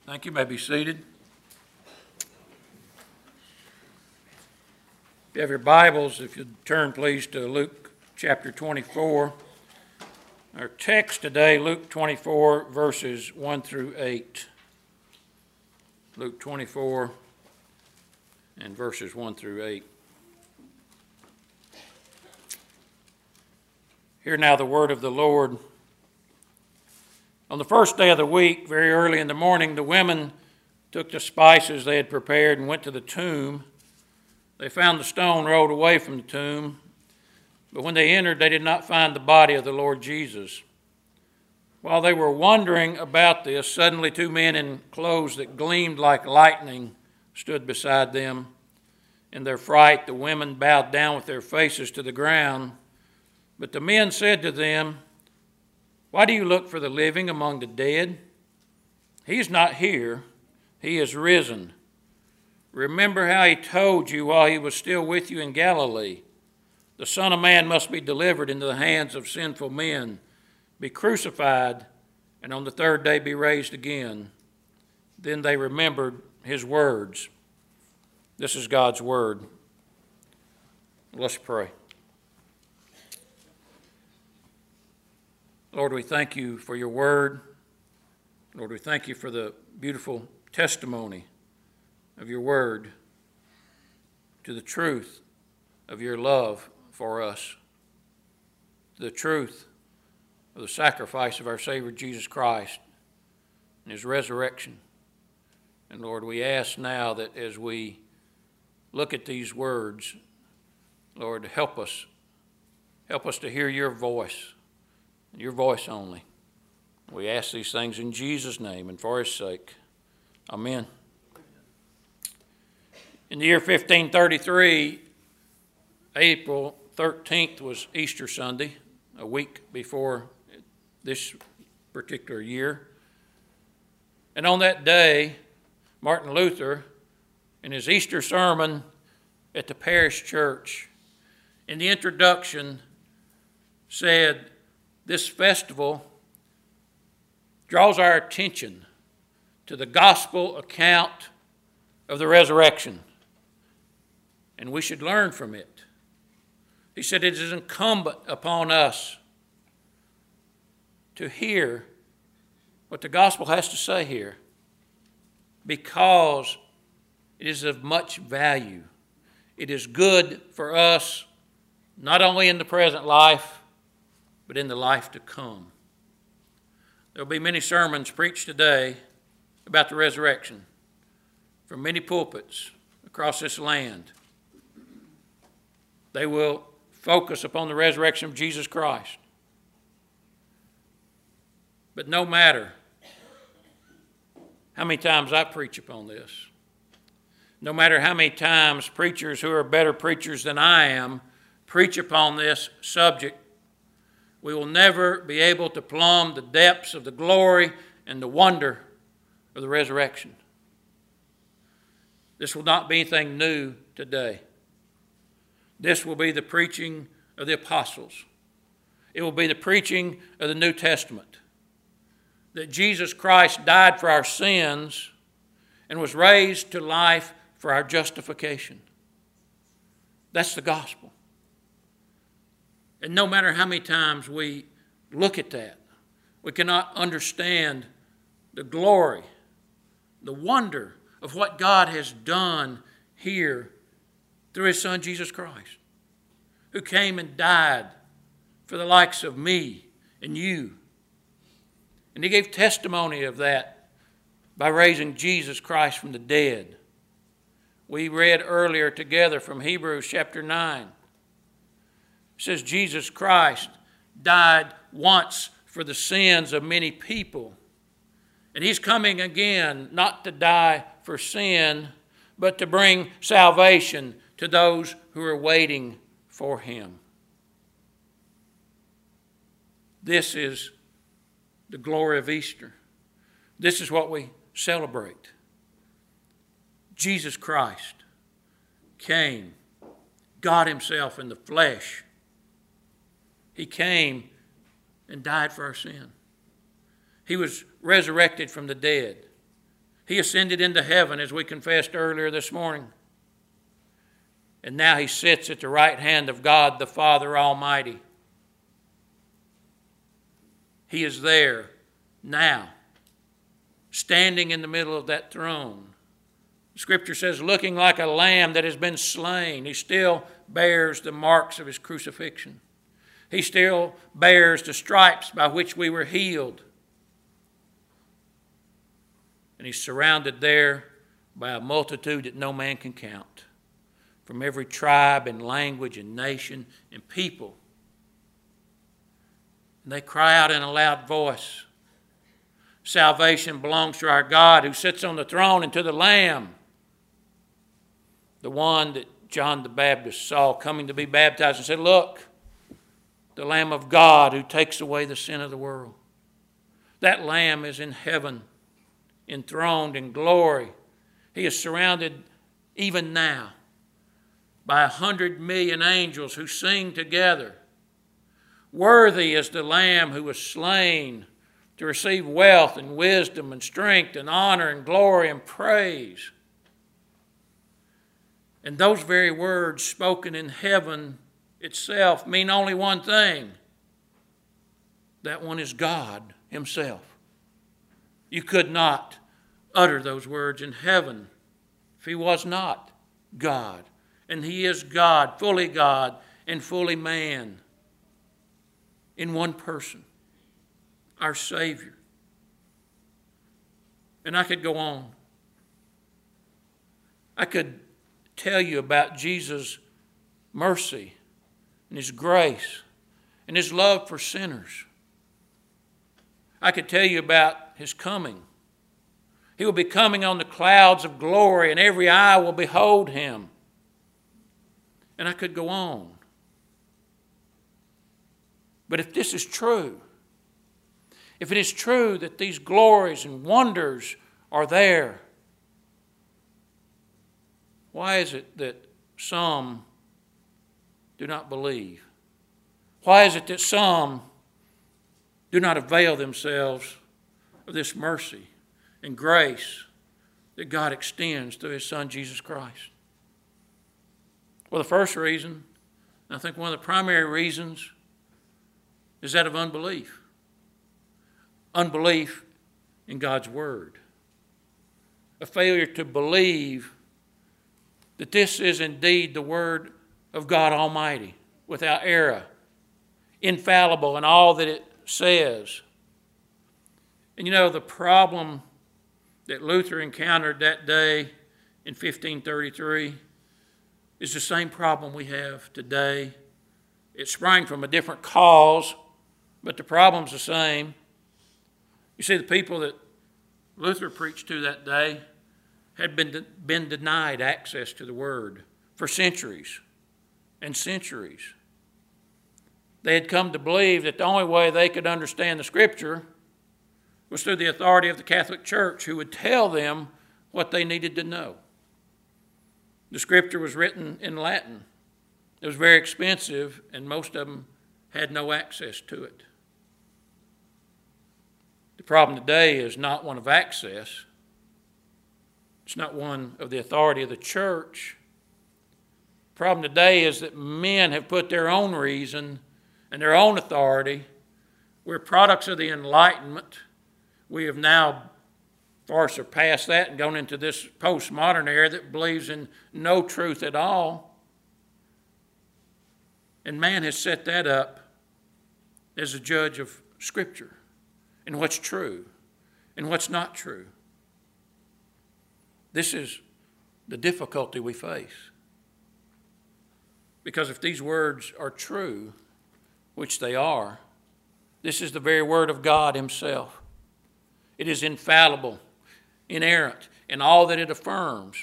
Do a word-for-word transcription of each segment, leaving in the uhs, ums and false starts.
Thank you. You may be seated. If you have your Bibles, if you'd turn please to Luke chapter twenty-four. Our text today, Luke twenty-four, verses one through eight. Luke twenty-four and verses one through eight. Hear now the word of the Lord. On the first day of the week, very early in the morning, the women took the spices they had prepared and went to the tomb. They found the stone rolled away from the tomb, but when they entered, they did not find the body of the Lord Jesus. While they were wondering about this, suddenly two men in clothes that gleamed like lightning stood beside them. In their fright, the women bowed down with their faces to the ground. But the men said to them, "Why do you look for the living among the dead? He is not here. He is risen. Remember how he told you while he was still with you in Galilee. The Son of Man must be delivered into the hands of sinful men, be crucified, and on the third day be raised again." Then they remembered his words. This is God's word. Let's pray. Lord, we thank you for your word. Lord, we thank you for the beautiful testimony of your word to the truth of your love for us, to the truth of the sacrifice of our Savior Jesus Christ and his resurrection. And Lord, we ask now that as we look at these words, Lord, help us, help us to hear your voice, and your voice only. We ask these things in Jesus' name and for his sake. Amen. In the year fifteen thirty-three, April thirteenth was Easter Sunday, a week before this particular year. And on that day, Martin Luther, in his Easter sermon at the parish church, in the introduction, said, "This festival draws our attention to the gospel account of the resurrection, and we should learn from it." He said, "It is incumbent upon us to hear what the gospel has to say here, because it is of much value. It is good for us, not only in the present life, but in the life to come." There will be many sermons preached today about the resurrection from many pulpits across this land. They will focus upon the resurrection of Jesus Christ. But no matter how many times I preach upon this, no matter how many times preachers who are better preachers than I am preach upon this subject, we will never be able to plumb the depths of the glory and the wonder of the resurrection. This will not be anything new today. This will be the preaching of the apostles. It will be the preaching of the New Testament, that Jesus Christ died for our sins and was raised to life for our justification. That's the gospel. And no matter how many times we look at that, we cannot understand the glory, the wonder of what God has done here through his Son Jesus Christ, who came and died for the likes of me and you. And he gave testimony of that by raising Jesus Christ from the dead. We read earlier together from Hebrews chapter nine. It says Jesus Christ died once for the sins of many people. And he's coming again, not to die for sin, but to bring salvation to those who are waiting for him. This is the glory of Easter. This is what we celebrate. Jesus Christ came, God himself in the flesh. He came and died for our sin. He was resurrected from the dead He ascended into heaven, as we confessed earlier this morning. And now he sits at the right hand of God the Father Almighty. He is there now, standing in the middle of that throne. Scripture says, looking like a lamb that has been slain. He still bears the marks of his crucifixion. He still bears the stripes by which we were healed. And he's surrounded there by a multitude that no man can count, from every tribe and language and nation and people. And they cry out in a loud voice, salvation belongs to our God who sits on the throne and to the Lamb, the one that John the Baptist saw coming to be baptized and said, look, the Lamb of God who takes away the sin of the world. That Lamb is in heaven, enthroned in glory. He is surrounded even now by a hundred million angels who sing together. Worthy is the Lamb who was slain to receive wealth and wisdom and strength and honor and glory and praise. And those very words spoken in heaven itself mean only one thing. That one is God himself. You could not utter those words in heaven if he was not God. And he is God, fully God and fully man, in one person, our Savior. And I could go on. I could tell you about Jesus' mercy and his grace and his love for sinners. I could tell you about his coming. He will be coming on the clouds of glory, and every eye will behold him. And I could go on. But if this is true, if it is true that these glories and wonders are there, why is it that some do not believe? Why is it that some do not avail themselves of this mercy and grace that God extends through his Son, Jesus Christ? Well, the first reason, and I think one of the primary reasons, is that of unbelief. Unbelief in God's Word. A failure to believe that this is indeed the Word of God Almighty, without error, infallible in all that it says. And you know, the problem that Luther encountered that day in fifteen thirty-three is the same problem we have today. It sprang from a different cause, but the problem's the same. You see, the people that Luther preached to that day had been, de- been denied access to the Word for centuries and centuries. They had come to believe that the only way they could understand the Scripture was through the authority of the Catholic Church, who would tell them what they needed to know. The Scripture was written in Latin. It was very expensive, and most of them had no access to it. The problem today is not one of access. It's not one of the authority of the church. The problem today is that men have put their own reason and their own authority. We're products of the Enlightenment. We have now far surpassed that and gone into this postmodern era that believes in no truth at all. And man has set that up as a judge of Scripture and what's true and what's not true. This is the difficulty we face. Because if these words are true, which they are, this is the very Word of God himself. It is infallible, inerrant, in all that it affirms.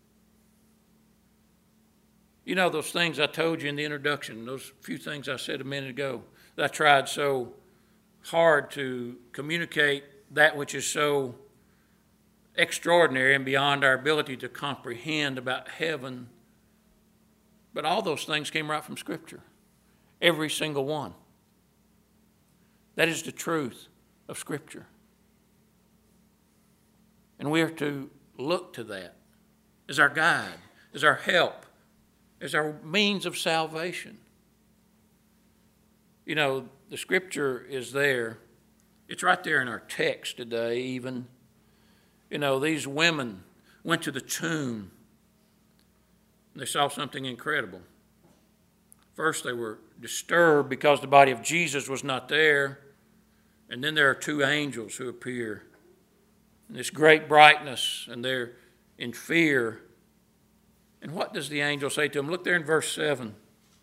You know those things I told you in the introduction, those few things I said a minute ago, that I tried so hard to communicate that which is so extraordinary and beyond our ability to comprehend about heaven. But all those things came right from Scripture. Every single one. That is the truth of Scripture. And we are to look to that as our guide, as our help, as our means of salvation. You know, the scripture is there. It's right there in our text today even. You know, these women went to the tomb and they saw something incredible. First, they were disturbed because the body of Jesus was not there. And then there are two angels who appear in this great brightness, and they're in fear. And what does the angel say to them? Look there in verse seven.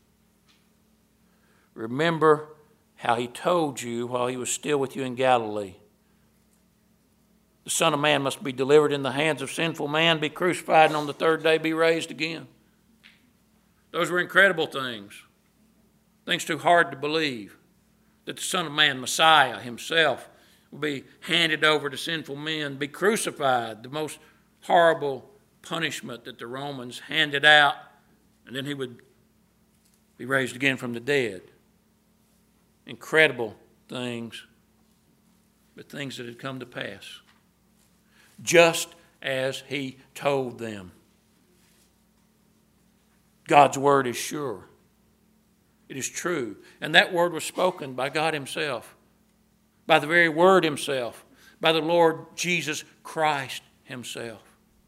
Remember how he told you while he was still with you in Galilee. The Son of Man must be delivered in the hands of sinful man, be crucified, and on the third day be raised again. Those were incredible things. Things too hard to believe. That the Son of Man, Messiah himself, will be handed over to sinful men, be crucified, the most horrible punishment that the Romans handed out, and then he would be raised again from the dead. Incredible things, but things that had come to pass. Just as he told them. God's word is sure. It is true. And that word was spoken by God himself, by the very word himself, by the Lord Jesus Christ himself.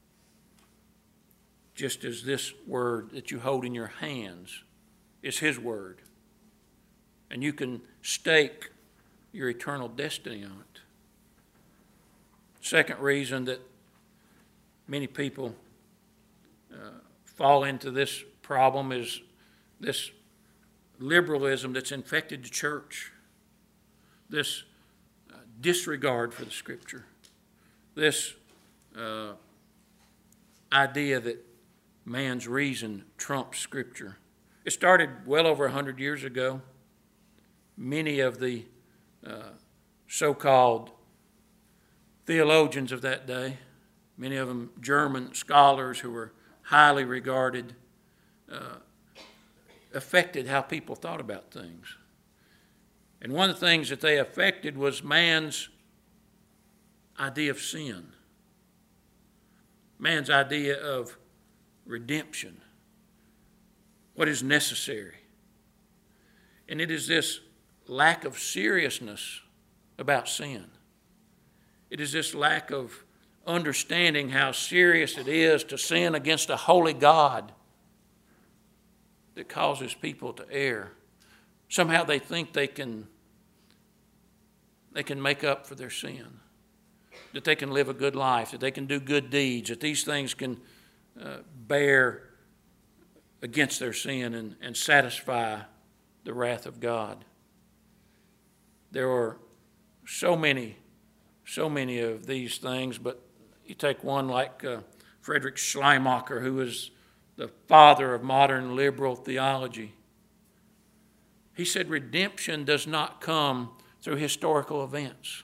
Just as this word that you hold in your hands is his word. And you can stake your eternal destiny on it. Second reason that many people uh, fall into this problem is this liberalism that's infected the church, this uh, disregard for the Scripture, this uh, idea that man's reason trumps Scripture. It started well over a hundred years ago. Many of the uh, so-called theologians of that day, many of them German scholars who were highly regarded, uh, affected how people thought about things. And one of the things that they affected was man's idea of sin, man's idea of redemption, what is necessary. And it is this lack of seriousness about sin. It is this lack of understanding how serious it is to sin against a holy God that causes people to err. Somehow they think they can, they can make up for their sin, that they can live a good life, that they can do good deeds, that these things can uh, bear against their sin and, and satisfy the wrath of God. There are so many, so many of these things, but you take one like uh, Friedrich Schleiermacher, who is the father of modern liberal theology. He said redemption does not come through historical events.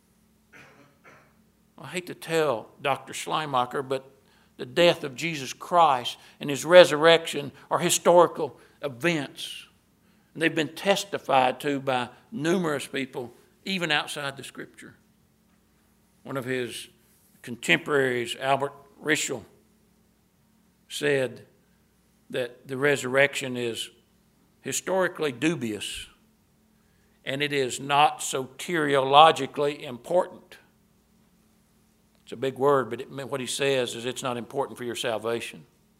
I hate to tell Doctor Schleiermacher, but the death of Jesus Christ and his resurrection are historical events. And they've been testified to by numerous people, even outside the Scripture. One of his contemporaries, Albert Ritschl, said that the resurrection is historically dubious and it is not soteriologically important. It's a big word, but it, what he says is it's not important for your salvation.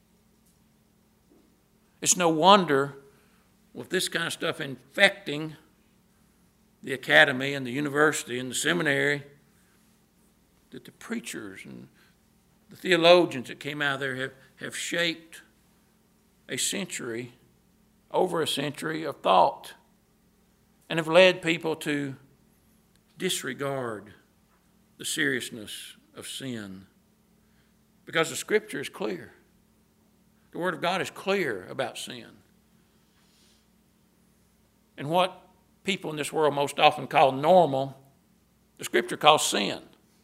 It's no wonder with this kind of stuff infecting the academy and the university and the seminary that the preachers and the theologians that came out of there have, have shaped a century, over a century of thought, and have led people to disregard the seriousness of sin. Because the Scripture is clear. The Word of God is clear about sin. And what people in this world most often call normal, the Scripture calls sin.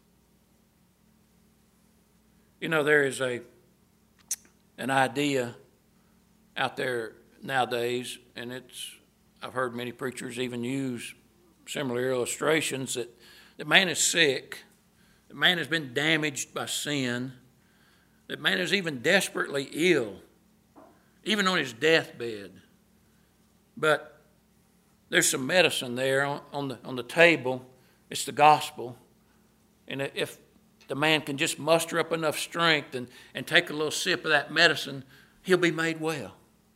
You know, there is a an idea out there nowadays, and it's I've heard many preachers even use similar illustrations that the man is sick, that man has been damaged by sin, that man is even desperately ill, even on his deathbed. But there's some medicine there on, on, the, on the table. It's the gospel. And if the man can just muster up enough strength and, and take a little sip of that medicine, he'll be made well.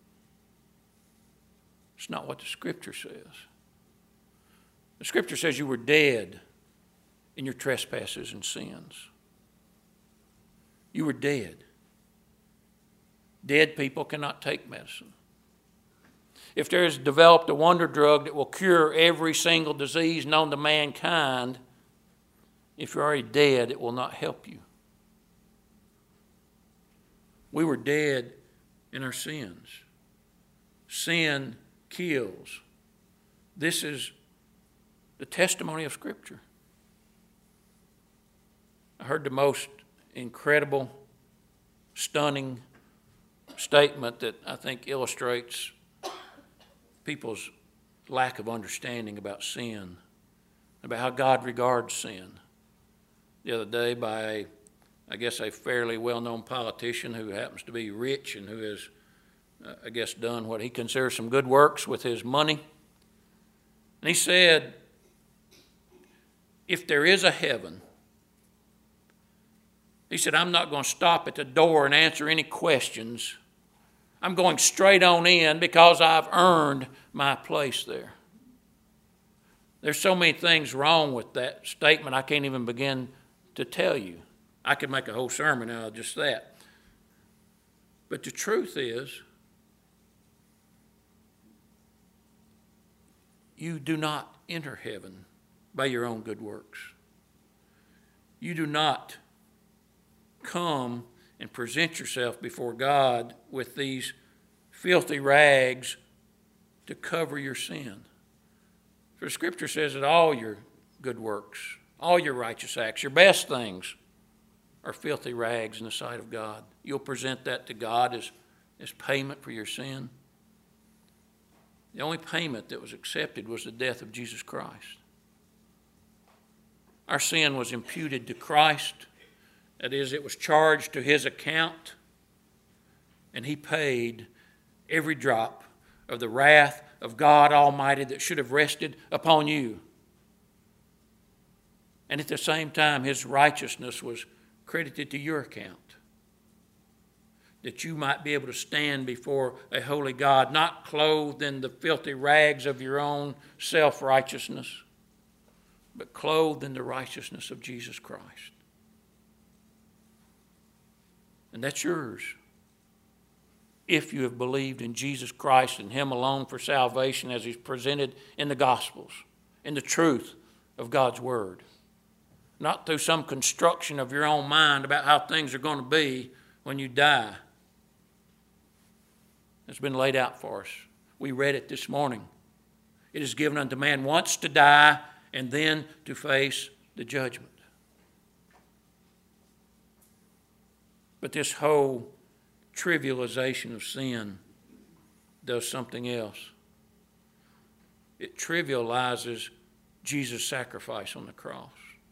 It's not what the Scripture says. The Scripture says you were dead in your trespasses and sins. You were dead. Dead people cannot take medicine. If there is developed a wonder drug that will cure every single disease known to mankind, if you're already dead, it will not help you. We were dead in our sins. Sin kills. This is the testimony of Scripture. I heard the most incredible, stunning statement that I think illustrates people's lack of understanding about sin, about how God regards sin. The other day by, a, I guess, a fairly well-known politician who happens to be rich and who has, uh, I guess, done what he considers some good works with his money. And he said, if there is a heaven, he said, I'm not going to stop at the door and answer any questions. I'm going straight on in because I've earned my place there. There's so many things wrong with that statement I can't even begin to tell you. I could make a whole sermon out of just that. But the truth is, you do not enter heaven by your own good works. You do not come and present yourself before God with these filthy rags to cover your sin. For Scripture says that all your good works, all your righteous acts, your best things are filthy rags in the sight of God. You'll present that to God as, as payment for your sin. The only payment that was accepted was the death of Jesus Christ. Our sin was imputed to Christ. That is, it was charged to his account, and he paid every drop of the wrath of God Almighty that should have rested upon you. And at the same time, his righteousness was credited to your account, that you might be able to stand before a holy God, not clothed in the filthy rags of your own self-righteousness, but clothed in the righteousness of Jesus Christ. And that's yours if you have believed in Jesus Christ and him alone for salvation as he's presented in the Gospels, in the truth of God's Word. Not through some construction of your own mind about how things are going to be when you die. It's been laid out for us. We read it this morning. It is given unto man once to die and then to face the judgment. But this whole trivialization of sin does something else. It trivializes Jesus' sacrifice on the cross.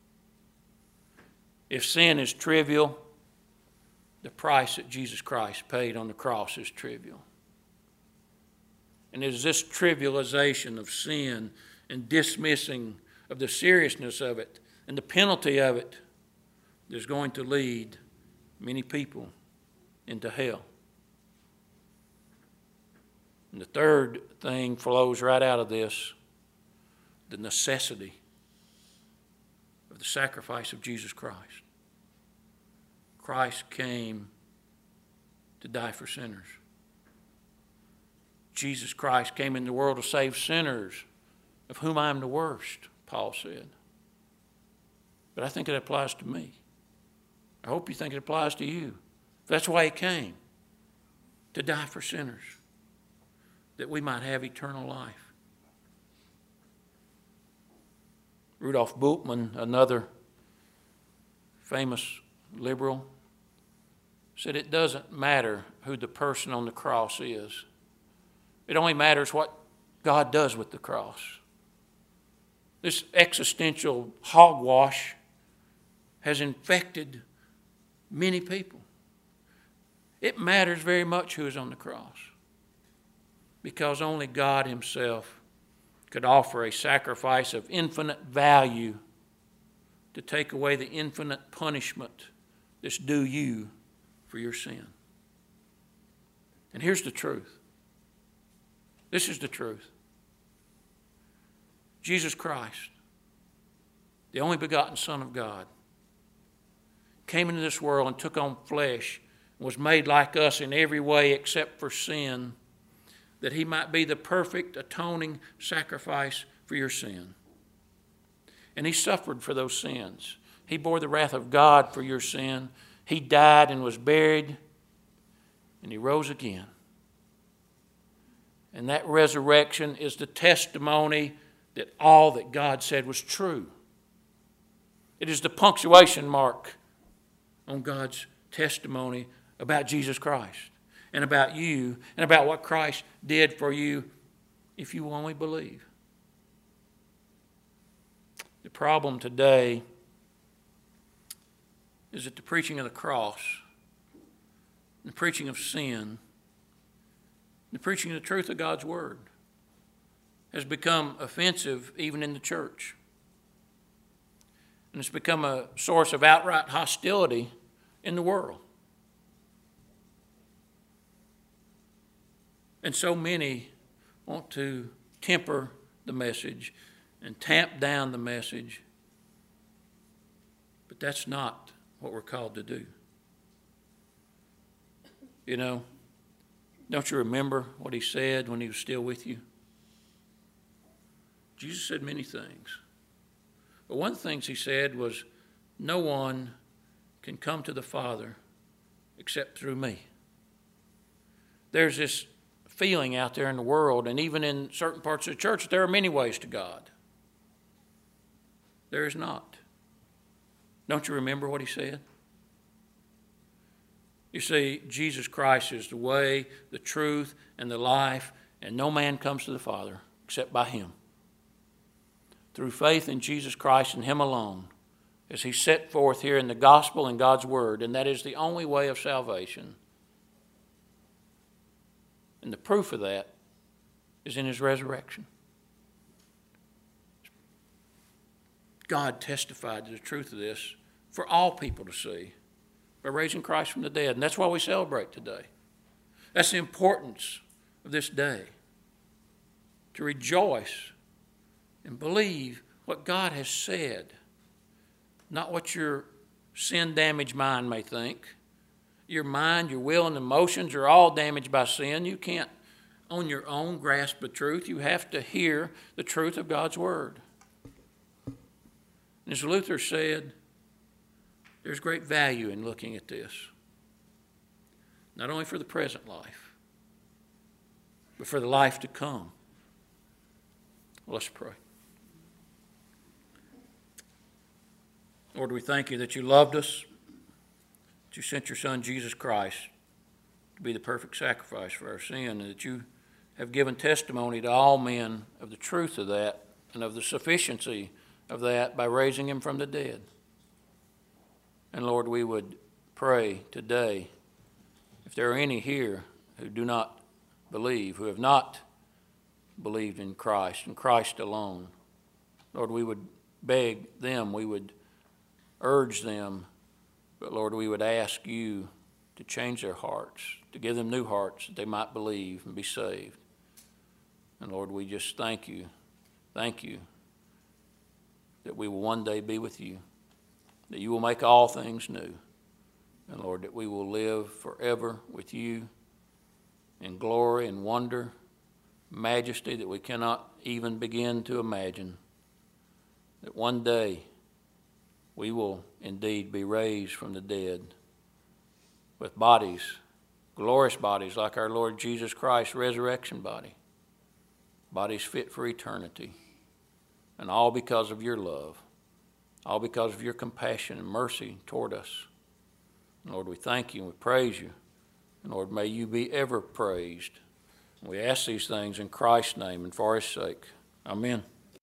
If sin is trivial, the price that Jesus Christ paid on the cross is trivial. And it is this trivialization of sin and dismissing of the seriousness of it and the penalty of it that's going to lead many people into hell. And the third thing flows right out of this, the necessity of the sacrifice of Jesus Christ. Christ came to die for sinners. Jesus Christ came in the world to save sinners, of whom I am the worst, Paul said. But I think it applies to me. I hope you think it applies to you. That's why he came, to die for sinners, that we might have eternal life. Rudolf Bultmann, another famous liberal, said it doesn't matter who the person on the cross is. It only matters what God does with the cross. This existential hogwash has infected many people. It matters very much who is on the cross, because only God himself could offer a sacrifice of infinite value to take away the infinite punishment that's due you for your sin. And here's the truth. This is the truth. Jesus Christ, the only begotten Son of God, came into this world and took on flesh, and was made like us in every way except for sin, that he might be the perfect atoning sacrifice for your sin. And he suffered for those sins. He bore the wrath of God for your sin. He died and was buried, and he rose again. And that resurrection is the testimony that all that God said was true. It is the punctuation mark on God's testimony about Jesus Christ and about you and about what Christ did for you if you only believe. The problem today is that the preaching of the cross, the preaching of sin, the preaching of the truth of God's Word has become offensive even in the church. And it's become a source of outright hostility in the world. And so many want to temper the message and tamp down the message. But that's not what we're called to do. You know, don't you remember what he said when he was still with you? Jesus said many things. But one of the things he said was, no one can come to the Father except through me. There's this feeling out there in the world, and even in certain parts of the church, there are many ways to God. There is not. Don't you remember what he said? You see, Jesus Christ is the way, the truth, and the life, and no man comes to the Father except by him. Through faith in Jesus Christ and him alone, as he set forth here in the gospel and God's word, and that is the only way of salvation. And the proof of that is in his resurrection. God testified to the truth of this for all people to see by raising Christ from the dead. And that's why we celebrate today. That's the importance of this day. To rejoice and believe what God has said, not what your sin-damaged mind may think. Your mind, your will, and emotions are all damaged by sin. You can't on your own grasp the truth. You have to hear the truth of God's word. And as Luther said, there's great value in looking at this. Not only for the present life, but for the life to come. Let's pray. Lord, we thank you that you loved us, that you sent your Son, Jesus Christ, to be the perfect sacrifice for our sin, and that you have given testimony to all men of the truth of that and of the sufficiency of that by raising him from the dead. And Lord, we would pray today, if there are any here who do not believe, who have not believed in Christ and Christ alone, Lord, we would beg them, we would urge them, but Lord, we would ask you to change their hearts, to give them new hearts that they might believe and be saved. And Lord, we just thank you, thank you that we will one day be with you, that you will make all things new, and Lord, that we will live forever with you in glory and wonder, majesty that we cannot even begin to imagine, that one day we will indeed be raised from the dead with bodies, glorious bodies like our Lord Jesus Christ's resurrection body, bodies fit for eternity, and all because of your love, all because of your compassion and mercy toward us. Lord, we thank you and we praise you. And Lord, may you be ever praised. We ask these things in Christ's name and for his sake. Amen.